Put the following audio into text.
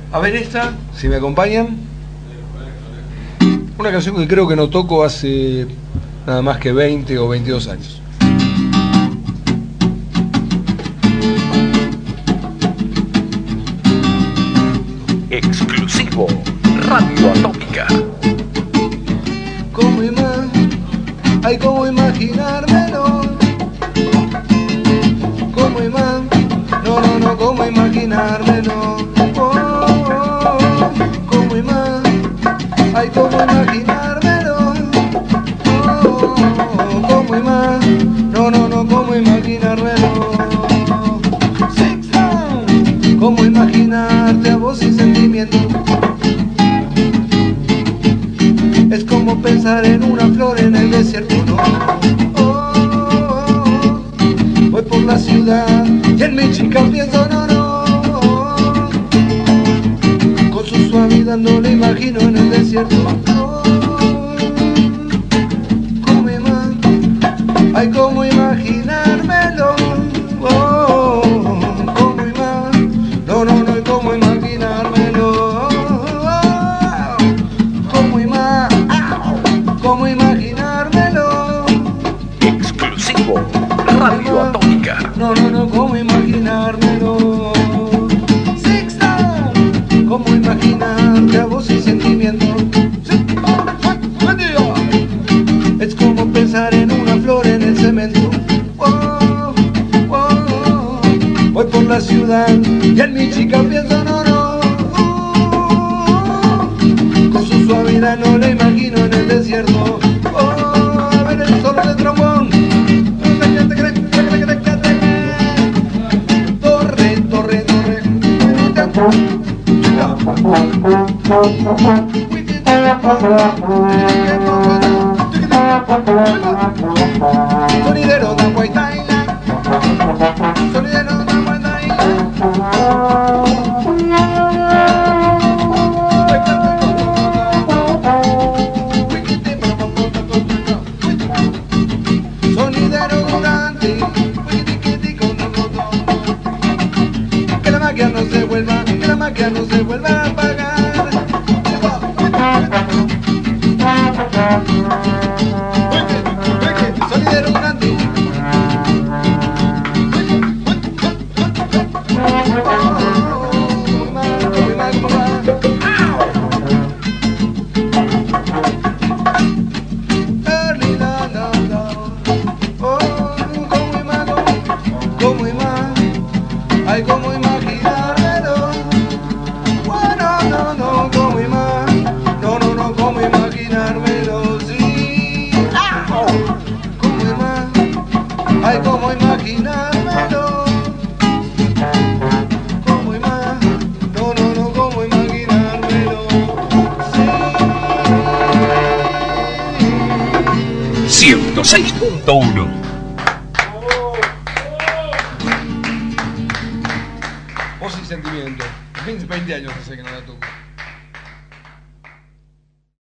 A ver esta, si me acompañan. Una canción que creo que no toco hace nada más que 20 o 22 años. Exclusivo Radio Atómica. Ay, cómo imaginármelo. No, cómo imaginármelo. Ay, cómo imaginármelo. No, cómo imaginármelo. Cómo imaginarte a vos sin sentimiento. Es como pensar en una flor en el desierto, no. Voy por la ciudad y en mi chica pienso, no. Con su suavidad no la imagino en el desierto, no. Ay, cómo imaginármelo. Cómo imaginármelo. Cómo imaginármelo. Exclusivo Radio Atómica. No, cómo imaginármelo. Cómo imaginarte a vos sin sentimiento. Es como pensar en una flor en el cemento. Voy por la ciudad y en mi chica pienso, no. Con su suavidad no la imagino en el desierto. A ver el solo de trombón. Torre. Sonidero de Guaitaila. Sonidero de Guaitaila. Sonidero durante. Que la magia no se vuelva a apagar. Sonidero grande. Ay, cómo imaginármelo. Cómo imaginármelo, sí. Ay, cómo imaginármelo. Cómo imaginármelo, sí. 106.1. Voz sin sentimiento. 20 años hace que no la toco.